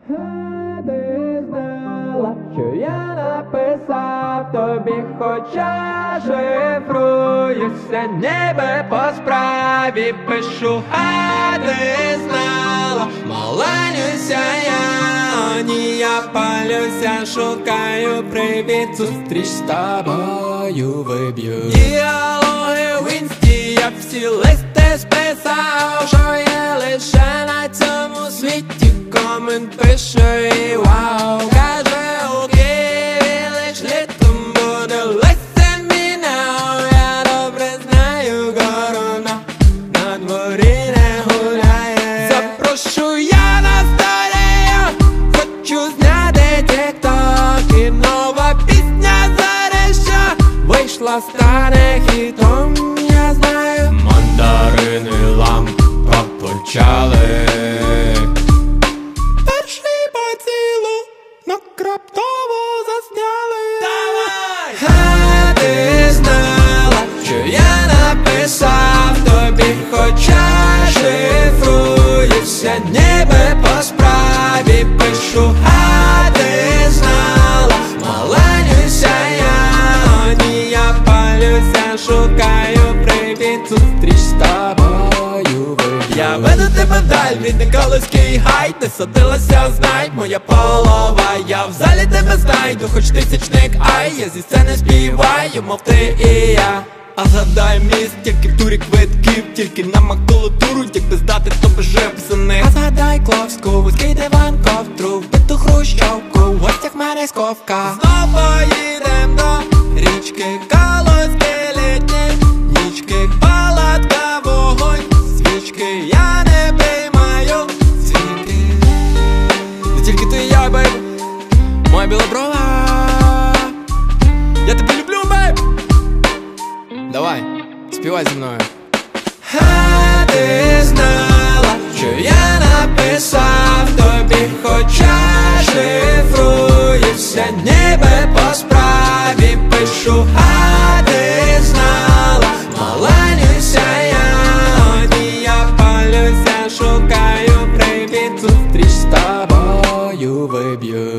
Ти знала, що я написав тобі, хоча шифруюся, ніби по справі пишу. А ти знала, маленюся я, ні, я палюся, шукаю привід, зустріч з тобою виб'ю. Діалоги в інсті, я всі листи списав, що є лише на цьому світі. Комент пише і вау, каже у Києві лиш літом буде. Listen me now, я добре знаю, корона на дворі не гуляє. Запрошую я на столі, хочу зняти тік-ток, і нова пісня зареща вийшла, стане хітом, я знаю. Мандарини лампа почали. Раптово засняли. Давай! А ти знала, що я написав тобі, хоча шифруюся, ніби по справі пишу. А ти знала, маленюся я, ні, я палюся, шукаю привід, зустріч з тобою. Я веду тебе вдаль, рідний колоський гай, ти садилася, знай, моя полова. Я в залі тебе знайду, хоч тисячник, ай, я зі сцени співаю, мов ти і я. А згадай міст, тільки в турі квитків, тільки на макулатуру, якби здати, то би жив за них. А згадай Кловську, вузький диван, ковтру, вбиту хрущовку, в гостях мене сковка. Знов поїдем до річки, колоські літні нічки, палатка, вогонь, свічки, я не приймаю свідки. Не тільки ти і я, бейб, моя білоброва, я тебе люблю, бейб. Давай, співай зі мною. А ти знала, що я написав тобі, хоча шифруюся, ніби по справі пишу. А ти знала, маленюся я, ні, я палюся, шукаю привід, зустріч з тобою виб'ю.